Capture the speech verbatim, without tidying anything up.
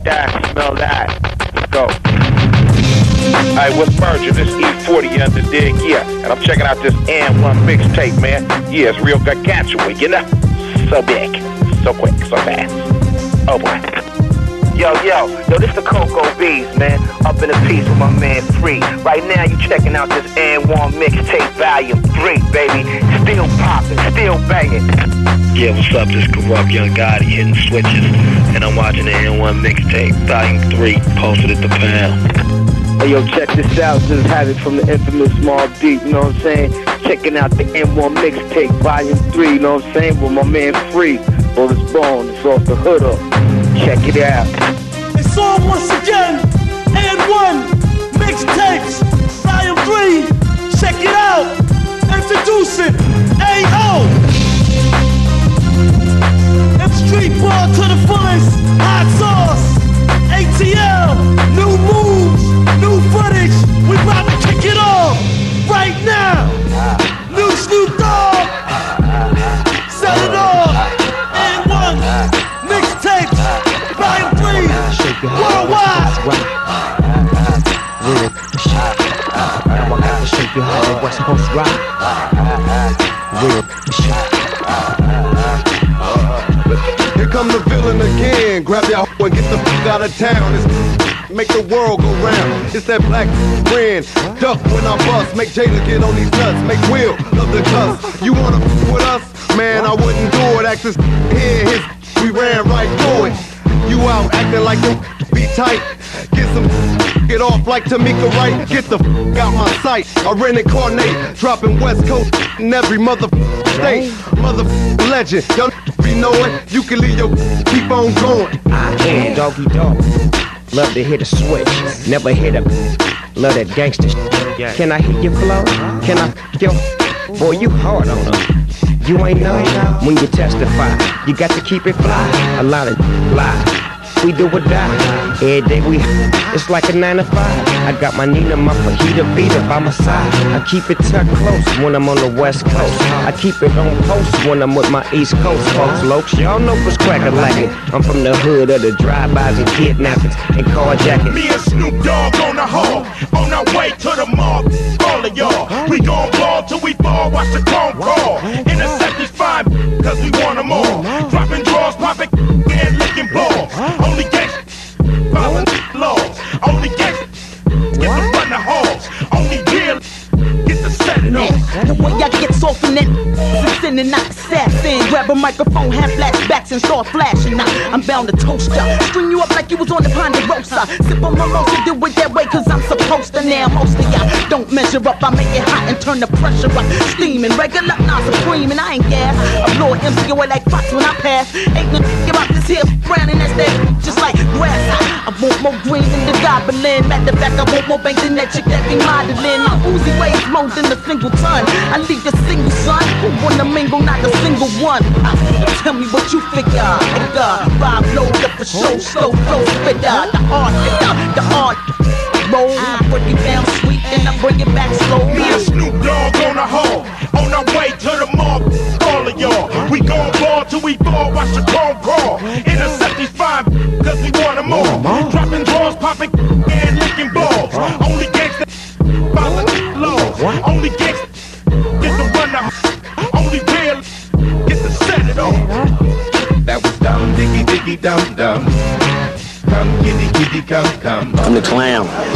that, smell that. Let's go. Alright, what's Virgin? This E forty under dig, yeah. And I'm checking out this N one mixtape, man. Yeah, it's real gargantuan, you know? So big, so quick, so fast. Oh boy. Yo, yo, yo, this the Coco Bees, man. Up in the piece with my man Free. Right now you checking out this N one mixtape volume three, baby. Still popping, still banging. Yeah, what's up? This Corrupt Young Gotti hitting switches. And I'm watching the N one mixtape volume three, posted at the pound. Hey yo, check this out, just have it from the infamous Small Deep, you know what I'm saying? Checking out the N one mixtape, volume three, you know what I'm saying? With my man Free, or his bone, it's off the hood up. Check it out. It's on once again, N one mixtapes, volume three, check it out. Introducing A O. M Street Ball to the fullest, hot sauce, A T L, new moves, new footage, we about to kick it off right now. New Snoop Dogg, set it off. N one mixtapes, volume three, worldwide. Real shit. Now I got to show you how the West Coast rock. Real shit. Here come the villain again. Grab your hoe and get the fuck out of town. It's make the world go round. It's that black friend. Duck when I bust. Make Jada get on these nuts. Make Will love the cuss. You wanna f with us? Man, I wouldn't do it. Access here, his we ran right through it. You out acting like you be tight. Get some get off like Tamika Wright. Get the f out my sight. I reincarnate. Dropping West Coast in every mother state. Mother legend. Y'all be knowing. You can leave your keep on going. I can doggy dog. Love to hit a switch. Never hit a love that gangster shit. Can I hit your flow? Can I f your boy, you hard on them. You ain't know when you testify. You got to keep it fly. A lot of lie. We do or die. Every day we it's like a nine to five. I got my Nina, my fajita beater by my side. I keep it tucked close when I'm on the West Coast. I keep it on post when I'm with my East Coast folks. Lokes, y'all know what's crack-a-lackin'. I'm from the hood of the drive-bys and kidnappings and carjackings. Me and Snoop Dogg on the hall, on our way to the mall. All of y'all, we gon' ball till we fall. Watch the chrome crawl. Intercept is fine, cause we want them all. Dropping drawers, popping and licking balls. Only gangsters following laws. Only gangsters get to run the halls. Only real get to set it off. The way I get off in that sin and not assassin. Grab a microphone, have flashbacks and start flashing. Now I'm bound to toast ya. String you up like you was on the Ponderosa. Sip on mimosa, do it that way cause I'm supposed to. Now most of y'all don't measure up. I make it hot and turn the pressure up. Steaming, regular, not supreme, and I ain't gas. I blow an M C away like Fox when I pass. Ain't no about this here brown and that's that just like grass. I, I want more green than the goblin. Matter of fact, I want more bank than that chick that be modeling. My Uzi weighs more than a single ton. I leave a single son who wanna mingle, not a single one. Uh, tell me what you figure, nigga. Bob load up for show, slow flow spitter. The art, nigga, the art. Roll, I break it down sweet and I bring it back slow. Me and Snoop Dogg on the hall, on our way to the mall. All of y'all, we gon' ball till we fall. Watch the chrome crawl. Intercept these fine, cause we want them all. Dropping drawers, popping and licking balls. Only gangsters follow the laws. Only gangsters get to run the only real get to set it off. That was dumb, diggy, diggy, dum, dum. Come, kitty, kitty, come, come. I'm the clown.